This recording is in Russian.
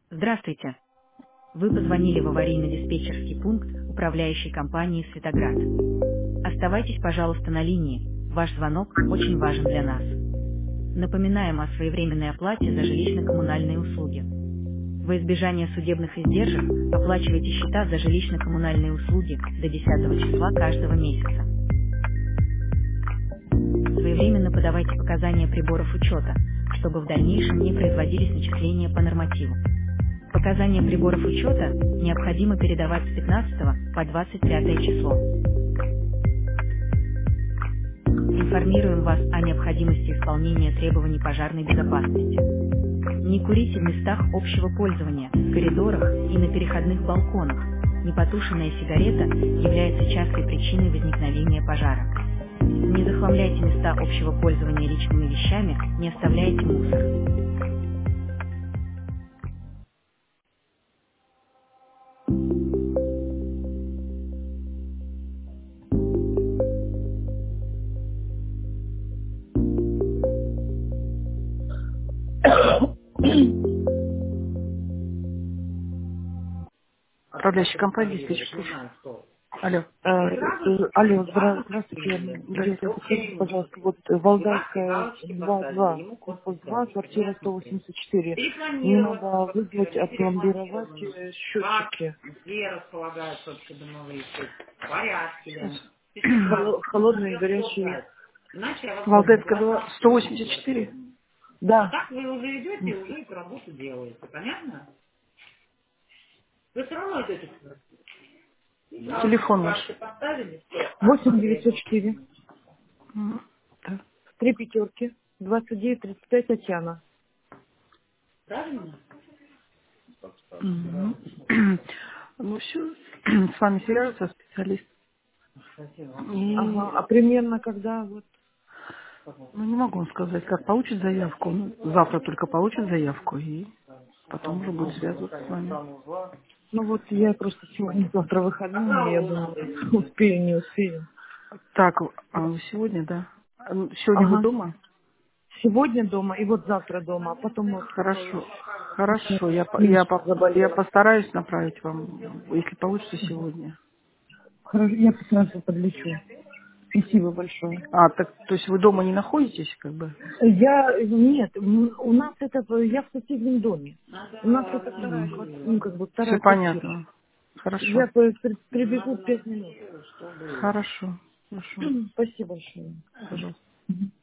Здравствуйте. Вы позвонили в аварийно-диспетчерский пункт управляющей компании «Светоград». Оставайтесь, пожалуйста, на линии. Ваш звонок очень важен для нас. Напоминаем о своевременной оплате за жилищно-коммунальные услуги. Во избежание судебных издержек оплачивайте счета за жилищно-коммунальные услуги до 10 числа каждого месяца. Своевременно подавайте показания приборов учета, чтобы в дальнейшем не производились начисления по нормативу. Показания приборов учета необходимо передавать с 15 по 25 число. Информируем вас о необходимости исполнения требований пожарной безопасности. Не курите в местах общего пользования, в коридорах и на переходных балконах. Непотушенная сигарета является частой причиной возникновения пожара. Не захламляйте места общего пользования личными вещами, не оставляйте мусор. Управляющая компания «Диспетчер», слушаю. Алло. Алло, здравствуйте. Девушка, Здравствуйте. подскажите, пожалуйста, вот Валдайская 2, корпус 2, квартира 184. Мне надо вызвать, отпломбировать счетчики. Холодные и горячие. Валдайская была 184. Да. Телефон наш. 8904. Да. 3 пятерки. 2935 Татьяна. Мгм. Ну все, с вами свяжется специалист. И Ага. А примерно когда вот? ну, не могу вам сказать, как получит заявку. Ну, завтра только получит заявку и потом уже будет связываться с вами. Ну вот я просто сегодня, завтра выходные, я думаю, успею, не успею. Так, а вы сегодня, да? Сегодня вы Ага. дома? Сегодня дома и вот завтра дома, а потом вот Хорошо. Хорошо, немножко я заболела. постараюсь направить вам, если получится сегодня. Хорошо, я сразу подлечу. Спасибо большое. А, так, то есть вы дома не находитесь, как бы? Нет, у нас это, я в соседнем доме. У нас это вторая квартира, ну, как бы Все вторая квартира. понятно. Хорошо. Я прибегу в 5 минут. Хорошо. Хорошо. Спасибо большое. Пожалуйста. Мгм.